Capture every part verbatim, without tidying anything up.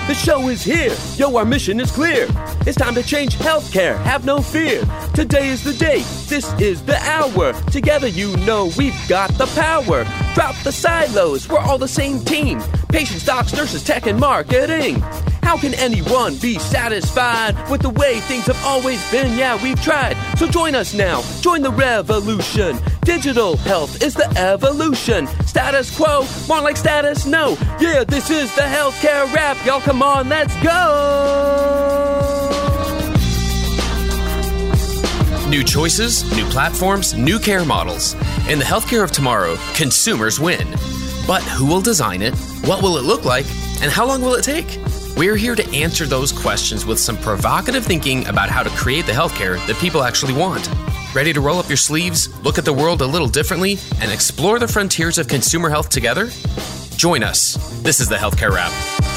The show is here. Yo, our mission is clear. It's time to change healthcare. Have no fear. Today is the day. This is the hour. Together, you know we've got the power. Drop the silos. We're all the same team. Patients, docs, nurses, tech, and marketing. How can anyone be satisfied with the way things have always been? Yeah, we've tried. So join us now. Join the revolution. Digital health is the evolution. Status quo, more like status no. Yeah, this is the healthcare rap. Y'all come on, let's go. New choices, new platforms, new care models. In the healthcare of tomorrow, consumers win. But who will design it? What will it look like? And how long will it take? We're here to answer those questions with some provocative thinking about how to create the healthcare that people actually want. Ready to roll up your sleeves, look at the world a little differently, and explore the frontiers of consumer health together? Join us. This is the Healthcare Wrap.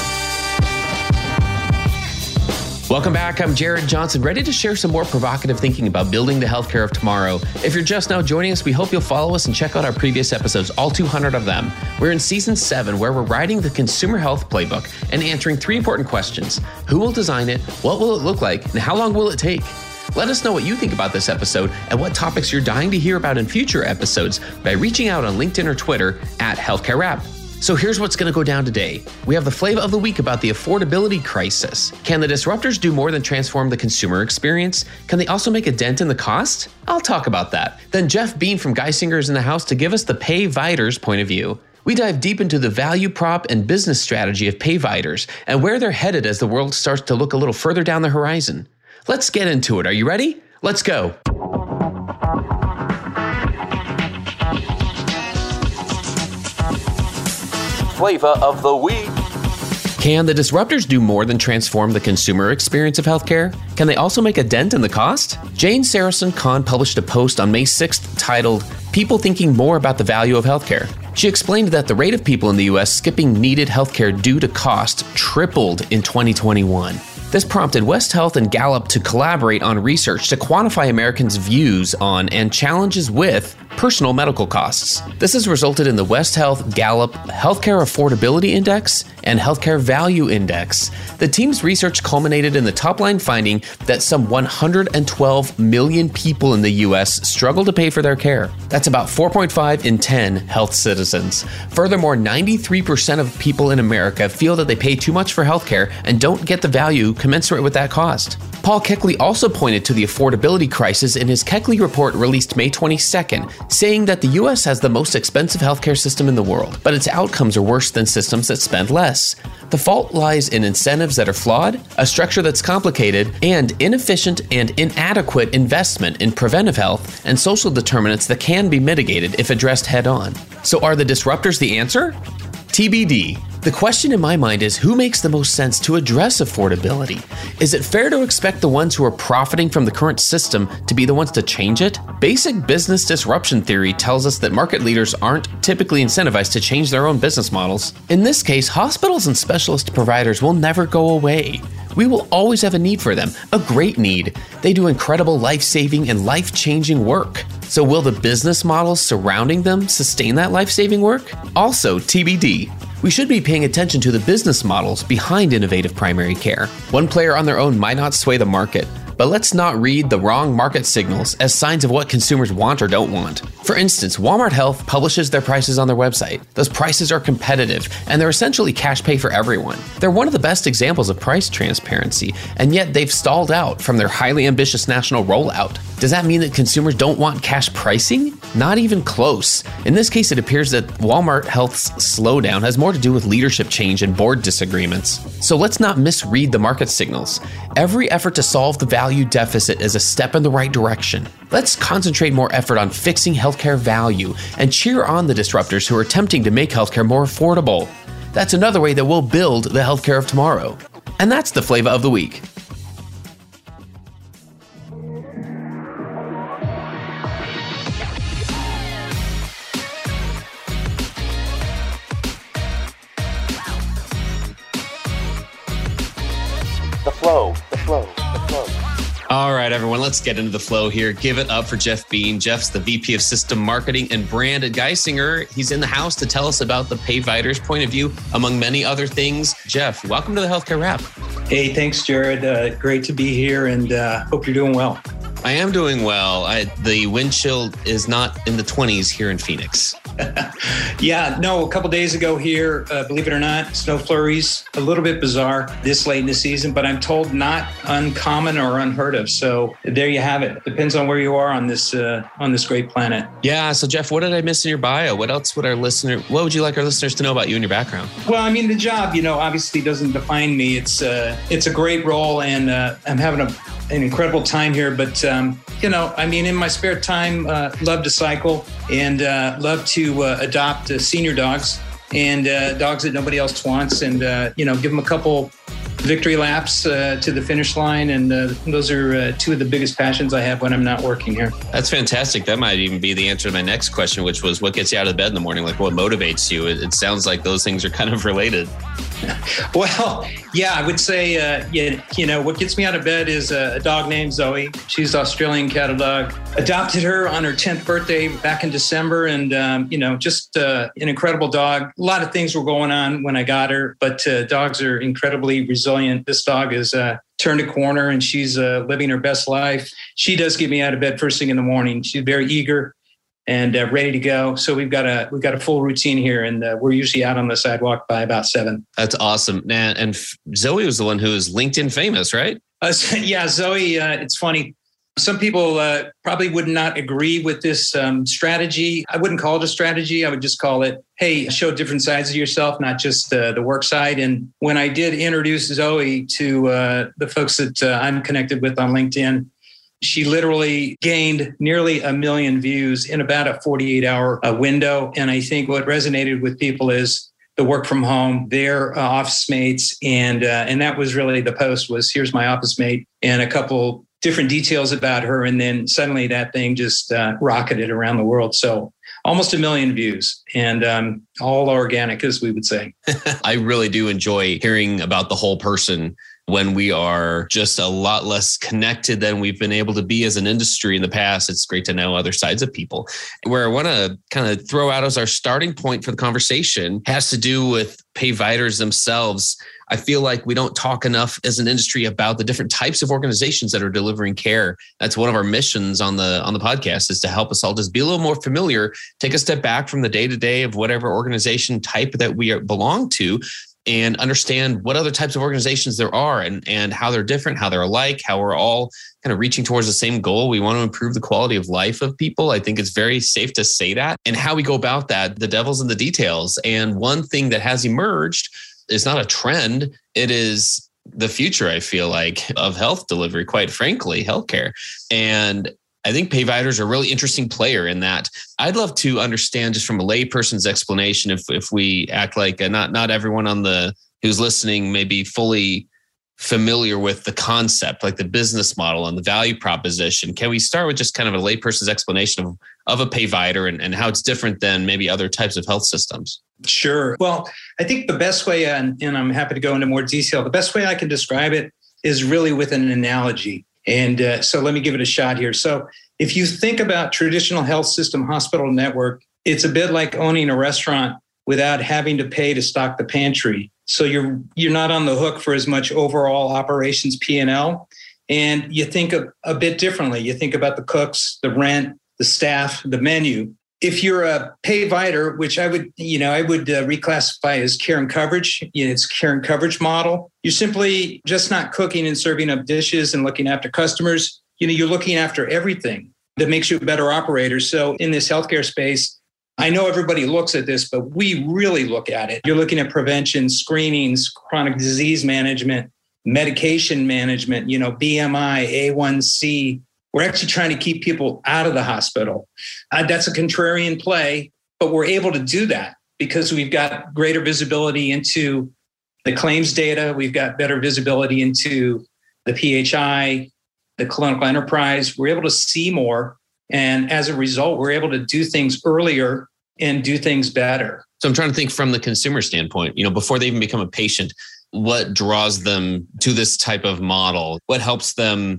Welcome back. I'm Jared Johnson, ready to share some more provocative thinking about building the healthcare of tomorrow. If you're just now joining us, we hope you'll follow us and check out our previous episodes, all two hundred of them. We're in season seven, where we're writing the consumer health playbook and answering three important questions. Who will design it? What will it look like? And how long will it take? Let us know what you think about this episode and what topics you're dying to hear about in future episodes by reaching out on LinkedIn or Twitter at Healthcare Wrap. So here's what's going to go down today. We have the flavor of the week about the affordability crisis. Can the disruptors do more than transform the consumer experience? Can they also make a dent in the cost? I'll talk about that. Then Jeff Bean from Geisinger is in the house to give us the Payviders point of view. We dive deep into the value prop and business strategy of Payviders and where they're headed as the world starts to look a little further down the horizon. Let's get into it. Are you ready? Let's go. Flavor of the week. Can the disruptors do more than transform the consumer experience of healthcare? Can they also make a dent in the cost? Jane Sarasohn-Kahn published a post on May sixth titled, "People Thinking More About the Value of Healthcare." She explained that the rate of people in the U S skipping needed healthcare due to cost tripled in twenty twenty-one. This prompted West Health and Gallup to collaborate on research to quantify Americans' views on and challenges with personal medical costs. This has resulted in the West Health Gallup Healthcare Affordability Index and Healthcare Value Index. The team's research culminated in the top-line finding that some one hundred twelve million people in the U S struggle to pay for their care. That's about four point five in ten health citizens. Furthermore, ninety-three percent of people in America feel that they pay too much for healthcare and don't get the value commensurate with that cost. Paul Keckley also pointed to the affordability crisis in his Keckley report released May twenty-second, saying that the U S has the most expensive healthcare system in the world, but its outcomes are worse than systems that spend less. The fault lies in incentives that are flawed, a structure that's complicated, and inefficient and inadequate investment in preventive health and social determinants that can be mitigated if addressed head-on. So are the disruptors the answer? T B D. The question in my mind is, who makes the most sense to address affordability? Is it fair to expect the ones who are profiting from the current system to be the ones to change it? Basic business disruption theory tells us that market leaders aren't typically incentivized to change their own business models. In this case, hospitals and specialist providers will never go away. We will always have a need for them, a great need. They do incredible life-saving and life-changing work. So will the business models surrounding them sustain that life-saving work? Also, T B D. We should be paying attention to the business models behind innovative primary care. One player on their own might not sway the market, but let's not read the wrong market signals as signs of what consumers want or don't want. For instance, Walmart Health publishes their prices on their website. Those prices are competitive, and they're essentially cash pay for everyone. They're one of the best examples of price transparency, and yet they've stalled out from their highly ambitious national rollout. Does that mean that consumers don't want cash pricing? Not even close. In this case, it appears that Walmart Health's slowdown has more to do with leadership change and board disagreements. So let's not misread the market signals. Every effort to solve the value deficit is a step in the right direction. Let's concentrate more effort on fixing healthcare value and cheer on the disruptors who are attempting to make healthcare more affordable. That's another way that we'll build the healthcare of tomorrow. And that's the flavor of the week. The flow, the flow, the flow. All right, everyone, let's get into the flow here. Give it up for Jeff Bean. Jeff's the V P of System Marketing and Brand at Geisinger. He's in the house to tell us about the Payviders point of view, among many other things. Jeff, welcome to the Healthcare Wrap. Hey, thanks, Jared. Uh, great to be here, and uh, hope you're doing well. I am doing well. I, the wind chill is not in the twenties here in Phoenix. Yeah, no, a couple days ago here, uh, believe it or not, snow flurries, a little bit bizarre this late in the season, but I'm told not uncommon or unheard of. So there you have it. Depends on where you are on this uh, on this great planet. Yeah. So Jeff, what did I miss in your bio? What else would our listener, what would you like our listeners to know about you and your background? Well, I mean, the job, you know, obviously doesn't define me. It's uh, it's a great role, and uh, I'm having a, an incredible time here. But, um, you know, I mean, in my spare time, uh, love to cycle and uh, love to uh, adopt uh, senior dogs and uh, dogs that nobody else wants, and, uh, you know, give them a couple victory laps uh, to the finish line. And uh, those are uh, two of the biggest passions I have when I'm not working here. That's fantastic. That might even be the answer to my next question, which was what gets you out of bed in the morning? Like what motivates you? It, it sounds like those things are kind of related. Well, yeah, I would say, uh, you, you know, what gets me out of bed is a, a dog named Zoe. She's an Australian cattle dog. Adopted her on her tenth birthday back in December. And, um, you know, just uh, an incredible dog. A lot of things were going on when I got her, but uh, dogs are incredibly resilient. This dog is uh, turned a corner, and she's uh, living her best life. She does get me out of bed first thing in the morning. She's very eager and uh, ready to go. So we've got a we've got a full routine here, and uh, we're usually out on the sidewalk by about seven. That's awesome, man. And Zoe was the one who was LinkedIn famous, right? Uh, so, yeah, Zoe. Uh, it's funny. Some people uh, probably would not agree with this um, strategy. I wouldn't call it a strategy. I would just call it, hey, show different sides of yourself, not just uh, the work side. And when I did introduce Zoe to uh, the folks that uh, I'm connected with on LinkedIn, she literally gained nearly a million views in about a forty-eight hour uh, window. And I think what resonated with people is the work from home, their uh, office mates. And, uh, and that was really the post was, here's my office mate, and a couple different details about her. And then suddenly that thing just uh, rocketed around the world. So almost a million views, and um, all organic, as we would say. I really do enjoy hearing about the whole person when we are just a lot less connected than we've been able to be as an industry in the past. It's great to know other sides of people. Where I want to kind of throw out as our starting point for the conversation has to do with Payviders themselves. I feel like we don't talk enough as an industry about the different types of organizations that are delivering care. That's one of our missions on the on the podcast, is to help us all just be a little more familiar, take a step back from the day-to-day of whatever organization type that we are, belong to, and understand what other types of organizations there are, and, and how they're different, how they're alike, how we're all kind of reaching towards the same goal. We want to improve the quality of life of people. I think it's very safe to say that. And how we go about that, the devil's in the details. And one thing that has emerged is not a trend. It is the future, I feel like, of health delivery, quite frankly, healthcare. And I think Payviders are a really interesting player in that. I'd love to understand, just from a layperson's explanation, if if we act like uh, not not everyone on the who's listening may be fully familiar with the concept, like the business model and the value proposition. Can we start with just kind of a layperson's explanation of, of a Payvider and, and how it's different than maybe other types of health systems? Sure. Well, I think the best way, and, and I'm happy to go into more detail, the best way I can describe it is really with an analogy. And uh, so let me give it a shot here. So if you think about traditional health system hospital network, it's a bit like owning a restaurant without having to pay to stock the pantry. So you're you're not on the hook for as much overall operations P and L. And you think a, a bit differently. You think about the cooks, the rent, the staff, the menu. If you're a Payvider, which I would, you know, I would uh, reclassify as care and coverage, you know, it's care and coverage model. You're simply just not cooking and serving up dishes and looking after customers. You know, you're looking after everything that makes you a better operator. So in this healthcare space, I know everybody looks at this, but we really look at it. You're looking at prevention, screenings, chronic disease management, medication management, you know, B M I, A one C. We're actually trying to keep people out of the hospital. Uh, that's a contrarian play, but we're able to do that because we've got greater visibility into the claims data. We've got better visibility into the P H I, the clinical enterprise. We're able to see more. And as a result, we're able to do things earlier and do things better. So I'm trying to think from the consumer standpoint, you know, before they even become a patient, what draws them to this type of model? What helps them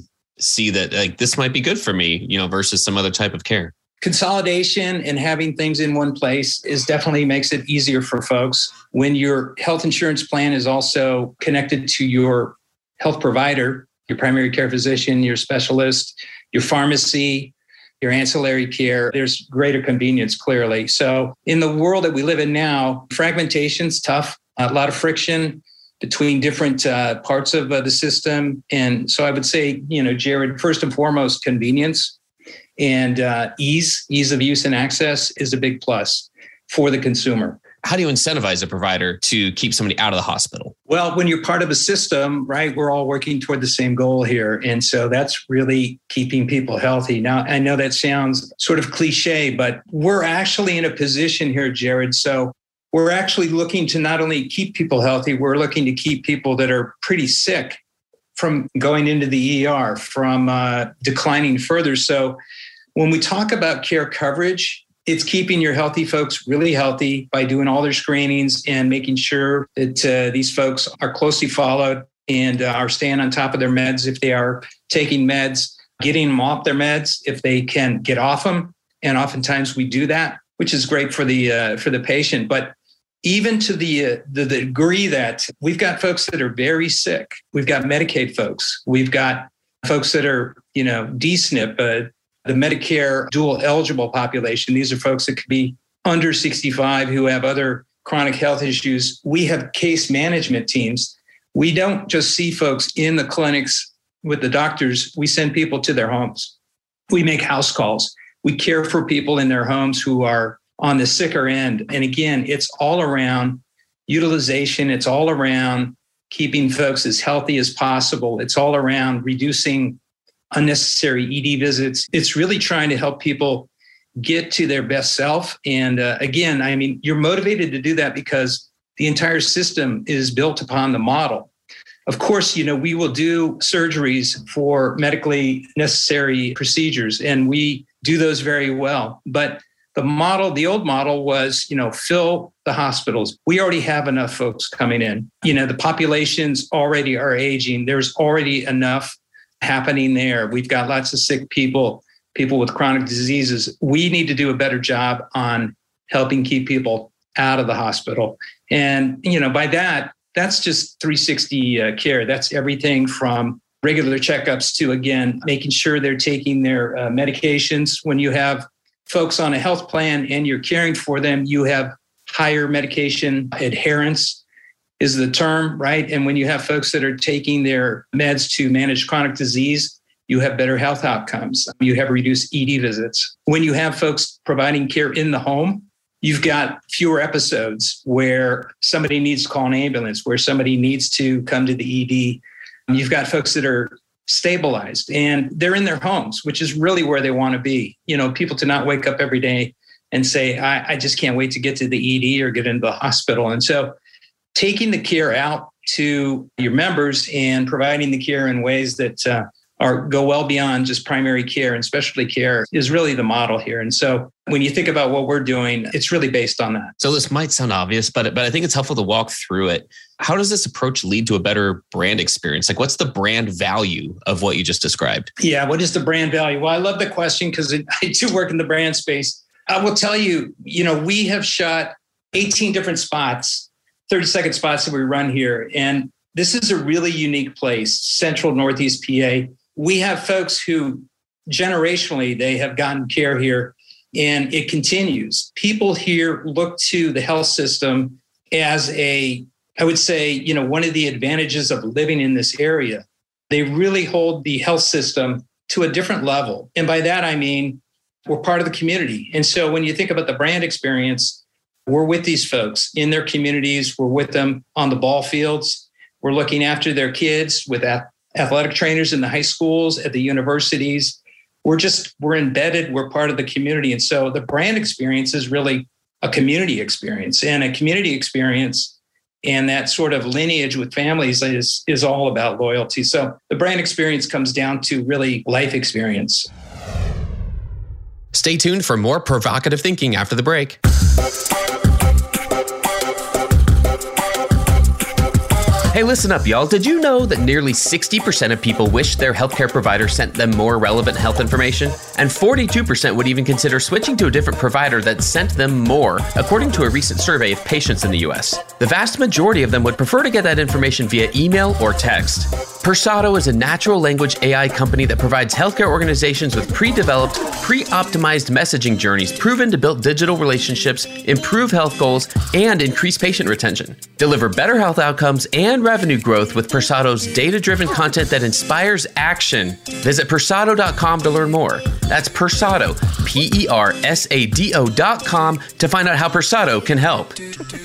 see that like this might be good for me, you know, versus some other type of care? Consolidation and having things in one place is definitely makes it easier for folks. When your health insurance plan is also connected to your health provider, your primary care physician, your specialist, your pharmacy, your ancillary care, there's greater convenience, clearly. So in the world that we live in now, fragmentation's tough, a lot of friction between different uh, parts of uh, the system. And so I would say, you know, Jared, first and foremost, convenience and uh, ease, ease of use and access is a big plus for the consumer. How do you incentivize a provider to keep somebody out of the hospital? Well, when you're part of a system, right, we're all working toward the same goal here. And so that's really keeping people healthy. Now, I know that sounds sort of cliche, but we're actually in a position here, Jared. So we're actually looking to not only keep people healthy, we're looking to keep people that are pretty sick from going into the E R, from uh, declining further. So when we talk about care coverage, it's keeping your healthy folks really healthy by doing all their screenings and making sure that uh, these folks are closely followed and uh, are staying on top of their meds if they are taking meds, getting them off their meds if they can get off them. And oftentimes we do that, which is great for the uh, for the patient. But even to the, uh, the the degree that we've got folks that are very sick, we've got Medicaid folks, we've got folks that are, you know, D S N P, uh, the Medicare dual eligible population. These are folks that could be under sixty-five who have other chronic health issues. We have case management teams. We don't just see folks in the clinics with the doctors. We send people to their homes. We make house calls. We care for people in their homes who are on the sicker end. And again, it's all around utilization. It's all around keeping folks as healthy as possible. It's all around reducing unnecessary E D visits. It's really trying to help people get to their best self. And uh, again, I mean, you're motivated to do that because the entire system is built upon the model. Of course, you know, we will do surgeries for medically necessary procedures, and we do those very well. But the model, the old model was, you know, fill the hospitals. We already have enough folks coming in. You know, the populations already are aging. There's already enough happening there. We've got lots of sick people, people with chronic diseases. We need to do a better job on helping keep people out of the hospital. And, you know, by that, that's just three sixty uh, care. That's everything from regular checkups to, again, making sure they're taking their uh, medications. When you have folks on a health plan and you're caring for them, you have higher medication adherence is the term, right? And when you have folks that are taking their meds to manage chronic disease, you have better health outcomes. You have reduced E D visits. When you have folks providing care in the home, you've got fewer episodes where somebody needs to call an ambulance, where somebody needs to come to the E D. You've got folks that are stabilized and they're in their homes, which is really where they want to be. You know, people to not wake up every day and say, I, I just can't wait to get to the E D or get into the hospital. And so taking the care out to your members and providing the care in ways that uh, are go well beyond just primary care and specialty care is really the model here. And so when you think about what we're doing, it's really based on that. So this might sound obvious, but but I think it's helpful to walk through it. How does this approach lead to a better brand experience? Like, what's the brand value of what you just described? Yeah, what is the brand value? Well, I love the question because I do work in the brand space. I will tell you, you know, we have shot eighteen different spots, thirty second spots that we run here. And this is a really unique place, Central Northeast P A. We have folks who generationally, they have gotten care here and it continues. People here look to the health system as a, I would say, you know, one of the advantages of living in this area. They really hold the health system to a different level. And by that, I mean, we're part of the community. And so when you think about the brand experience, we're with these folks in their communities. We're with them on the ball fields. We're looking after their kids with athletic trainers in the high schools, at the universities. We're just, we're embedded, we're part of the community. And so the brand experience is really a community experience, and a community experience and that sort of lineage with families is, is all about loyalty. So the brand experience comes down to really life experience. Stay tuned for more provocative thinking after the break. Hey, listen up, y'all. Did you know that nearly sixty percent of people wish their healthcare provider sent them more relevant health information? And forty-two percent would even consider switching to a different provider that sent them more, according to a recent survey of patients in the U S. The vast majority of them would prefer to get that information via email or text. Persado is a natural language A I company that provides healthcare organizations with pre-developed, pre-optimized messaging journeys proven to build digital relationships, improve health goals, and increase patient retention. Deliver better health outcomes and revenue growth with Persado's data-driven content that inspires action. Visit persado dot com to learn more. That's Persado, P E R S A D O dot com to find out how Persado can help.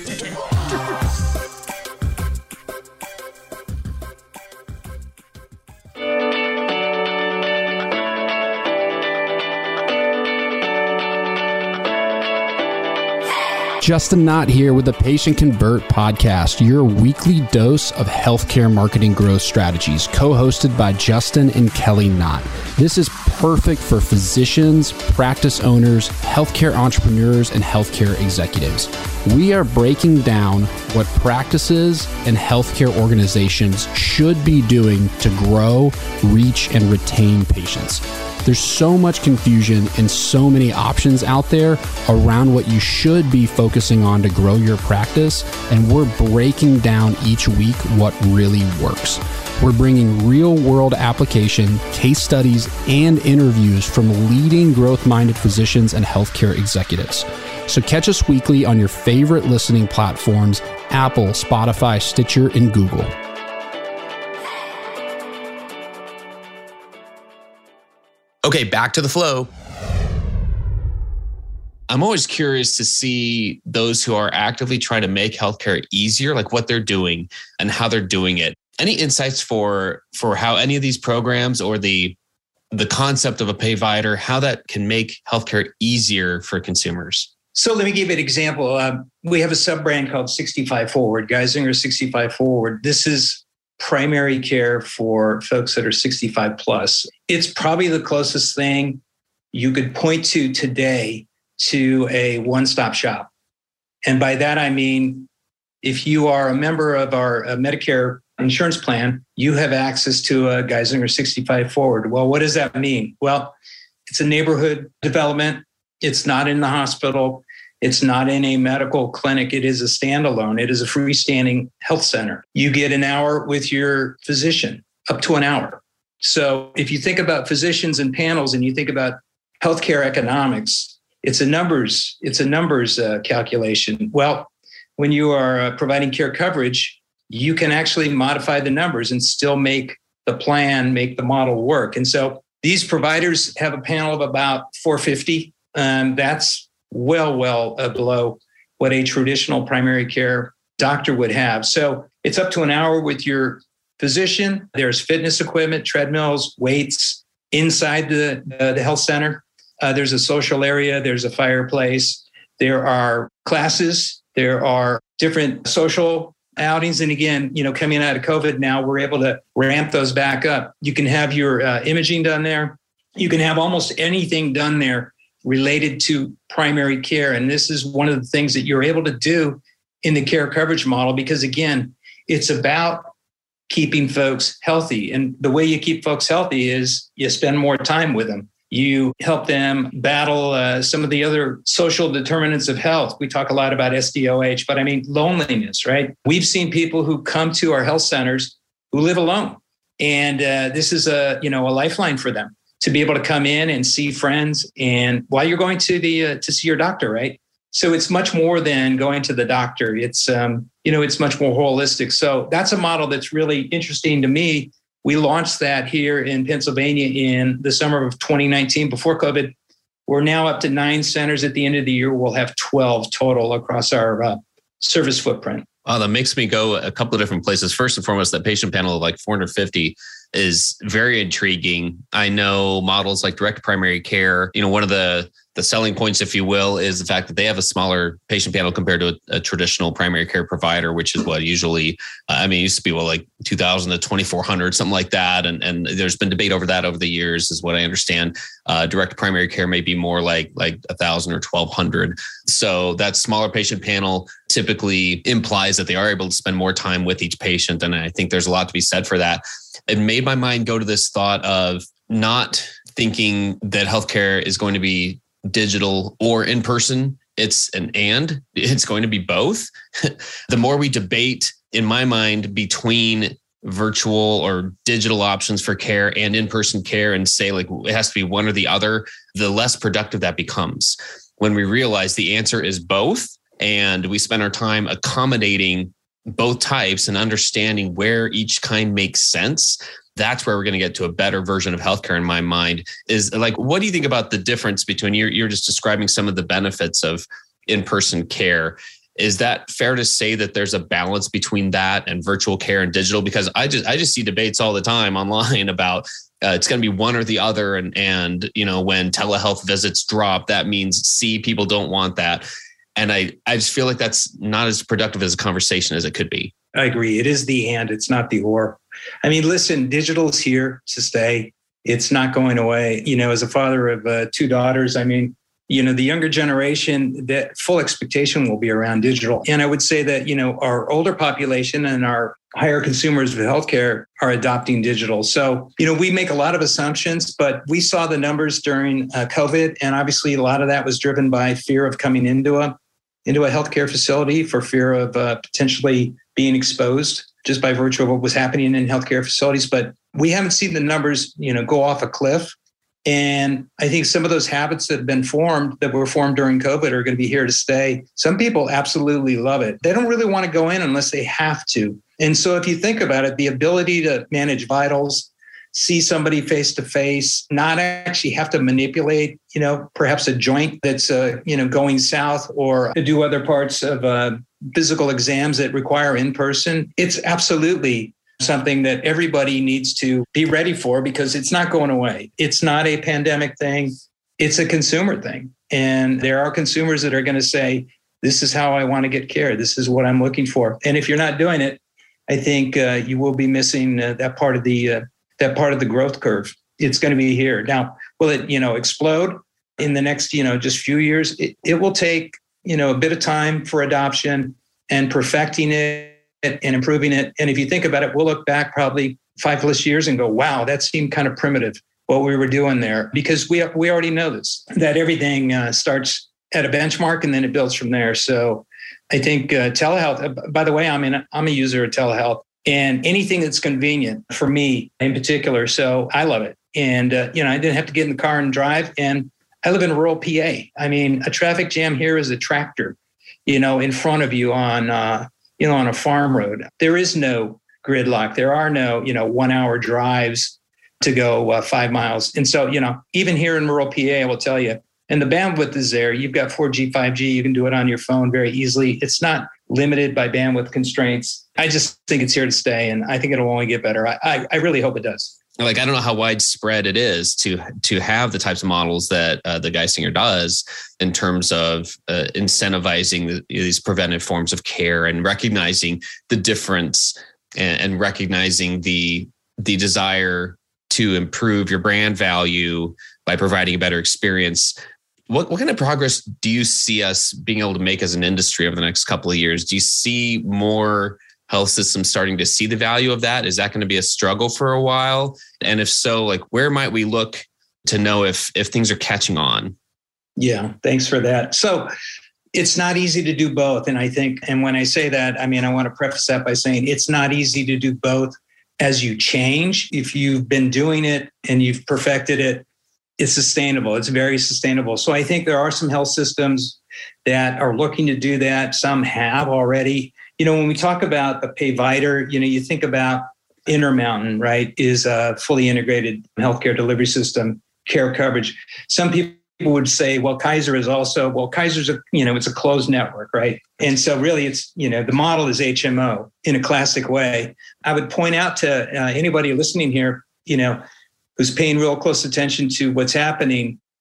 Justin Knott here with the Patient Convert podcast, your weekly dose of healthcare marketing growth strategies, co-hosted by Justin and Kelly Knott. This is perfect for physicians, practice owners, healthcare entrepreneurs, and healthcare executives. We are breaking down what practices and healthcare organizations should be doing to grow, reach, and retain patients. There's so much confusion and so many options out there around what you should be focusing on to grow your practice, and we're breaking down each week what really works. We're bringing real-world application, case studies, and interviews from leading growth-minded physicians and healthcare executives. So catch us weekly on your favorite listening platforms, Apple, Spotify, Stitcher, and Google. Okay, back to the flow. I'm always curious to see those who are actively trying to make healthcare easier, like what they're doing and how they're doing it. Any insights for for how any of these programs or the the concept of a payvider, how that can make healthcare easier for consumers? So let me give you an example. Um, we have a sub-brand called sixty-five Forward, Geisinger sixty-five Forward. This is primary care for folks that are sixty-five plus. It's probably the closest thing you could point to today to a one-stop shop. And by that, I mean, if you are a member of our uh, Medicare insurance plan, you have access to a Geisinger sixty-five Forward. Well, what does that mean? Well, it's a neighborhood development. It's not in the hospital. It's not in a medical clinic. It is a standalone. It is a freestanding health center. You get an hour with your physician, up to an hour. So if you think about physicians and panels and you think about healthcare economics, it's a numbers, it's a numbers uh, calculation. Well, when you are uh, providing care coverage, you can actually modify the numbers and still make the plan, make the model work. And so these providers have a panel of about four hundred fifty. Um, that's well, well uh, below what a traditional primary care doctor would have. So it's up to an hour with your physician. There's fitness equipment, treadmills, weights inside the, uh, the health center. Uh, there's a social area. There's a fireplace. There are classes. There are different social outings. And again, you know, coming out of COVID now, we're able to ramp those back up. You can have your uh, imaging done there. You can have almost anything done there related to primary care. And this is one of the things that you're able to do in the care coverage model, because again, it's about keeping folks healthy. And the way you keep folks healthy is you spend more time with them. You help them battle uh, some of the other social determinants of health. We talk a lot about S D O H, but I mean loneliness, right? We've seen people who come to our health centers who live alone. And uh, this is a, you know, a lifeline for them to be able to come in and see friends and while you're going to the uh, to see your doctor, right? So it's much more than going to the doctor. It's um, you know, it's much more holistic. So that's a model that's really interesting to me. We launched that here in Pennsylvania in the summer of twenty nineteen before COVID. We're now up to nine centers. At the end of the year, we'll have twelve total across our uh, service footprint. Wow, that makes me go a couple of different places. First and foremost, that patient panel of like four hundred fifty is very intriguing. I know models like direct primary care. You know, one of the the selling points, if you will, is the fact that they have a smaller patient panel compared to a, a traditional primary care provider, which is what usually, uh, I mean, it used to be well, like two thousand to twenty-four hundred, something like that. And, and there's been debate over that over the years, is what I understand. Uh, direct primary care may be more like, like a thousand or twelve hundred. So that smaller patient panel typically implies that they are able to spend more time with each patient. And I think there's a lot to be said for that. It made my mind go to this thought of not thinking that healthcare is going to be digital or in person. It's an and it's going to be both. The more we debate, in my mind, between virtual or digital options for care and in-person care and say like it has to be one or the other, the less productive that becomes. When we realize the answer is both, and we spend our time accommodating both types and understanding where each kind makes sense, that's where we're going to get to a better version of healthcare in my mind. Is like, what do you think about the difference between, you're, you're just describing some of the benefits of in-person care. Is that fair to say that there's a balance between that and virtual care and digital? Because I just, I just see debates all the time online about uh, it's going to be one or the other. And, and, you know, when telehealth visits drop, that means C, people don't want that. And I, I just feel like that's not as productive as a conversation as it could be. I agree. It is the and, it's not the or. I mean, listen, digital is here to stay. It's not going away. You know, as a father of uh, two daughters, I mean, you know, the younger generation, that full expectation will be around digital. And I would say that, you know, our older population and our higher consumers of healthcare are adopting digital. So, you know, we make a lot of assumptions, but we saw the numbers during uh, COVID. And obviously a lot of that was driven by fear of coming into a into a healthcare facility, for fear of uh, potentially being exposed just by virtue of what was happening in healthcare facilities. But we haven't seen the numbers, you know, go off a cliff. And I think some of those habits that have been formed, that were formed during COVID, are going to be here to stay. Some people absolutely love it. They don't really want to go in unless they have to. And so if you think about it, the ability to manage vitals, see somebody face to face, not actually have to manipulate, you know, perhaps a joint that's, uh, you know, going south, or to do other parts of uh, physical exams that require in person. It's absolutely something that everybody needs to be ready for, because it's not going away. It's not a pandemic thing. It's a consumer thing. And there are consumers that are going to say, this is how I want to get care. This is what I'm looking for. And if you're not doing it, I think uh, you will be missing uh, that part of the uh, that part of the growth curve. It's going to be here. Now, will it, you know, explode in the next, you know, just few years? It, it will take, you know, a bit of time for adoption and perfecting it and improving it. And if you think about it, we'll look back probably five plus years and go, wow, that seemed kind of primitive, what we were doing there. Because we we already know this, that everything uh, starts at a benchmark and then it builds from there. So I think uh, telehealth, uh, by the way, I'm, in, I'm a user of telehealth, and anything that's convenient for me in particular. So I love it. And, uh, you know, I didn't have to get in the car and drive. And I live in rural P A. I mean, a traffic jam here is a tractor, you know, in front of you on, uh, you know, on a farm road. There is no gridlock. There are no, you know, one hour drives to go uh, five miles. And so, you know, even here in rural P A, I will tell you, and the bandwidth is there. You've got four G, five G. You can do it on your phone very easily. It's not limited by bandwidth constraints. I just think it's here to stay, and I think it'll only get better. I, I, I really hope it does. Like, I don't know how widespread it is to to have the types of models that uh, the Geisinger does in terms of uh, incentivizing the, these preventive forms of care and recognizing the difference and, and recognizing the the desire to improve your brand value by providing a better experience. What what kind of progress do you see us being able to make as an industry over the next couple of years? Do you see more health systems starting to see the value of that? Is that going to be a struggle for a while? And if so, like, where might we look to know if if things are catching on? Yeah, thanks for that. So it's not easy to do both. And I think, and when I say that, I mean, I want to preface that by saying it's not easy to do both as you change. If you've been doing it and you've perfected it, it's sustainable. It's very sustainable. So I think there are some health systems that are looking to do that. Some have already. You know, when we talk about the Payvider, you know, you think about Intermountain, right, is a fully integrated healthcare delivery system, care coverage. Some people would say, well, Kaiser is also, well, Kaiser's a, you know, it's a closed network, right? And so really it's, you know, the model is H M O in a classic way. I would point out to uh, anybody listening here, you know, who's paying real close attention to what's happening,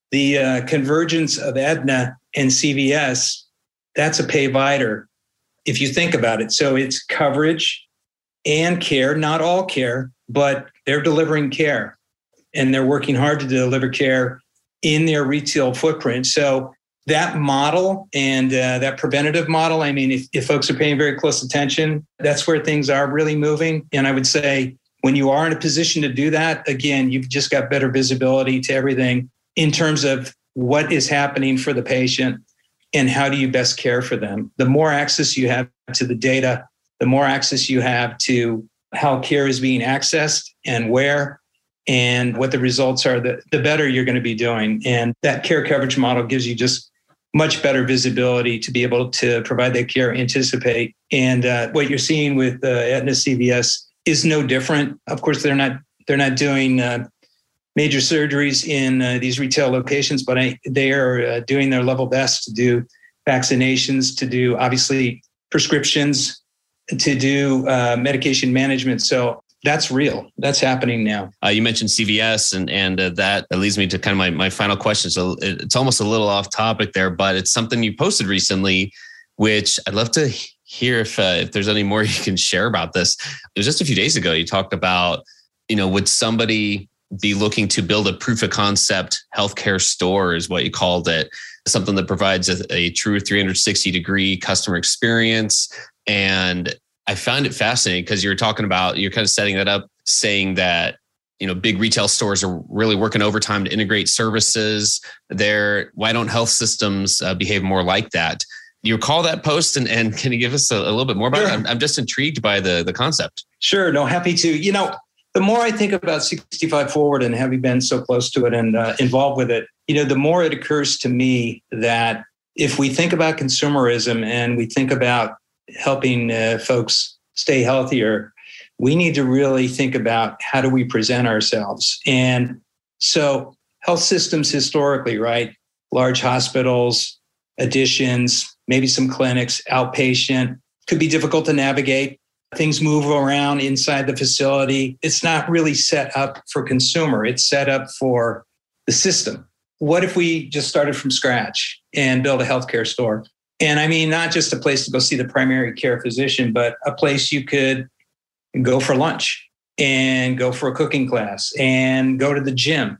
the uh, convergence of Aetna and C V S, that's a payvider, if you think about it. So it's coverage and care, not all care, but they're delivering care. And they're working hard to deliver care in their retail footprint. So that model and uh, that preventative model, I mean, if, if folks are paying very close attention, that's where things are really moving. And I would say when you are in a position to do that, again, you've just got better visibility to everything in terms of what is happening for the patient and how do you best care for them. The more access you have to the data, the more access you have to how care is being accessed and where, and what the results are, the, the better you're going to be doing. And that care coverage model gives you just much better visibility to be able to provide that care, anticipate. And uh, what you're seeing with uh, Aetna C V S is no different. Of course, they're not they're not doing uh, major surgeries in uh, these retail locations, but I, they are uh, doing their level best to do vaccinations, to do obviously prescriptions, to do uh, medication management. So that's real. That's happening now. Uh, you mentioned C V S, and and uh, that leads me to kind of my, my final question. So it's almost a little off topic there, but it's something you posted recently, which I'd love to hear if uh, if there's any more you can share about this. It was just a few days ago. You talked about, you know, would somebody be looking to build a proof of concept healthcare store, is what you called it, something that provides a, a true three hundred sixty degree customer experience. And I found it fascinating because you were talking about, you're kind of setting that up, saying that, you know, big retail stores are really working overtime to integrate services there. Why don't health systems uh, behave more like that? You recall that post, and, and can you give us a, a little bit more about Sure. it? I'm, I'm just intrigued by the, the concept. Sure. No, happy to. You know, the more I think about sixty-five Forward and having been so close to it and uh, involved with it, you know, the more it occurs to me that if we think about consumerism and we think about helping uh, folks stay healthier, we need to really think about how do we present ourselves. And so health systems historically, right? Large hospitals, additions, maybe some clinics, outpatient, could be difficult to navigate. Things move around inside the facility. It's not really set up for consumer. It's set up for the system. What if we just started from scratch and built a healthcare store? And I mean, not just a place to go see the primary care physician, but a place you could go for lunch and go for a cooking class and go to the gym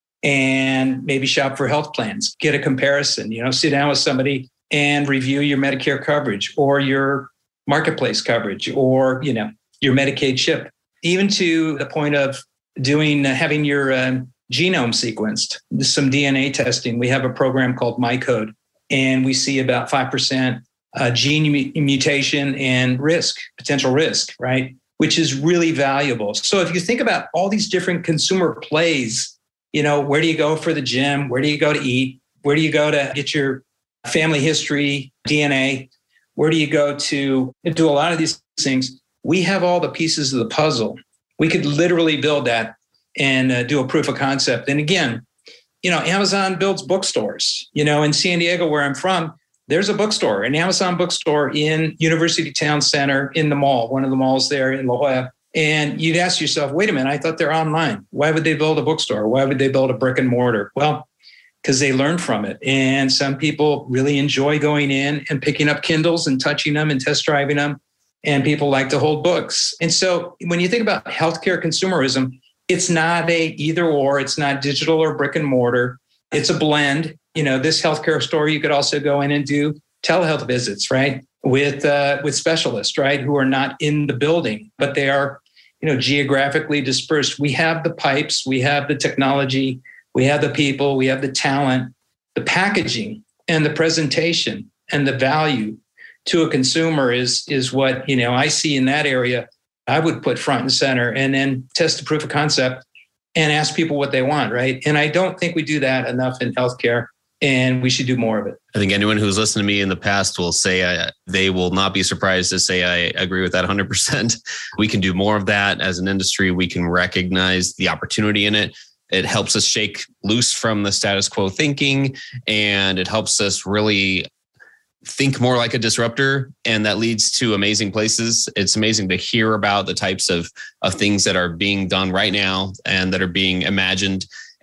and maybe shop for health plans, get a comparison, you know, sit down with somebody and review your Medicare coverage or your marketplace coverage or, you know, your Medicaid chip, even to the point of doing, uh, having your um, genome sequenced, some D N A testing. We have a program called MyCode. And we see about five percent uh, gene mutation and risk, potential risk, right? Which is really valuable. So if you think about all these different consumer plays, you know, where do you go for the gym? Where do you go to eat? Where do you go to get your family history, D N A? Where do you go to do a lot of these things? We have all the pieces of the puzzle. We could literally build that and uh, do a proof of concept. And again, you know, Amazon builds bookstores. You know, in San Diego, where I'm from, there's a bookstore, an Amazon bookstore in University Town Center in the mall, one of the malls there in La Jolla. And you'd ask yourself, wait a minute, I thought they're online. Why would they build a bookstore? Why would they build a brick and mortar? Well, because they learn from it. And some people really enjoy going in and picking up Kindles and touching them and test driving them. And people like to hold books. And so when you think about healthcare consumerism, it's not a either or, it's not digital or brick and mortar. It's a blend. You know, this healthcare store, you could also go in and do telehealth visits, right? With uh, with specialists, right? Who are not in the building, but they are, you know, geographically dispersed. We have the pipes, we have the technology, we have the people, we have the talent, the packaging and the presentation and the value to a consumer is, is what, you know, I see in that area. I would put front and center and then test a proof of concept and ask people what they want, right? And I don't think we do that enough in healthcare, and we should do more of it. I think anyone who's listened to me in the past will say uh, they will not be surprised to say I agree with that one hundred percent. We can do more of that as an industry. We can recognize the opportunity in it. It helps us shake loose from the status quo thinking, and it helps us really think more like a disruptor, and that leads to amazing places. It's amazing to hear about the types of, of things that are being done right now and that are being imagined.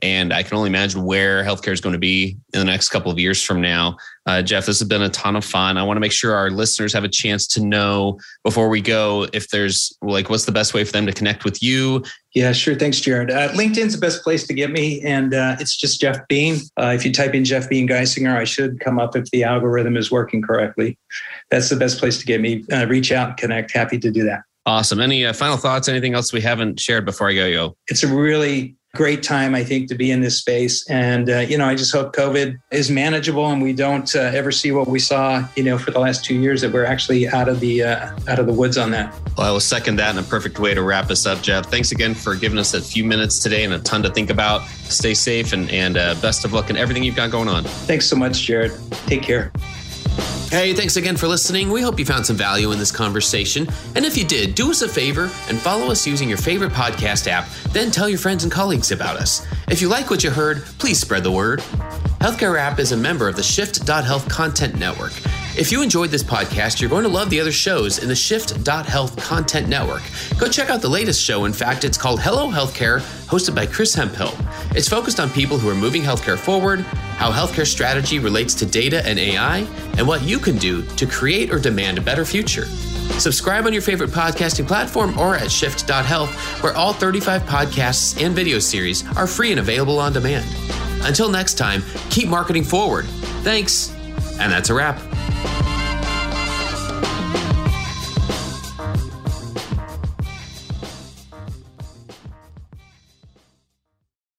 And I can only imagine where healthcare is going to be in the next couple of years from now. Uh, Jeff, this has been a ton of fun. I want to make sure our listeners have a chance to know before we go if there's like, what's the best way for them to connect with you? Yeah, sure. Thanks, Jared. Uh, LinkedIn's the best place to get me. And uh, it's just Jeff Bean. Uh, if you type in Jeff Bean Geisinger, I should come up if the algorithm is working correctly. That's the best place to get me. Uh, reach out and connect. Happy to do that. Awesome. Any uh, final thoughts? Anything else we haven't shared before I go, Yo? It's a really great time, I think, to be in this space. And, uh, you know, I just hope COVID is manageable and we don't uh, ever see what we saw, you know, for the last two years, that we're actually out of the uh, out of the woods on that. Well, I will second that, and a perfect way to wrap us up, Jeff. Thanks again for giving us a few minutes today and a ton to think about. Stay safe and, and uh, best of luck in everything you've got going on. Thanks so much, Jared. Take care. Hey, thanks again for listening. We hope you found some value in this conversation. And if you did, do us a favor and follow us using your favorite podcast app, then tell your friends and colleagues about us. If you like what you heard, please spread the word. Healthcare App is a member of the Shift dot Health Content Network. If you enjoyed this podcast, you're going to love the other shows in the Shift dot Health Content Network. Go check out the latest show. In fact, it's called Hello Healthcare, hosted by Chris Hemphill. It's focused on people who are moving healthcare forward, how healthcare strategy relates to data and A I, and what you can do to create or demand a better future. Subscribe on your favorite podcasting platform or at Shift dot Health, where all thirty-five podcasts and video series are free and available on demand. Until next time, keep marketing forward. Thanks, and that's a wrap.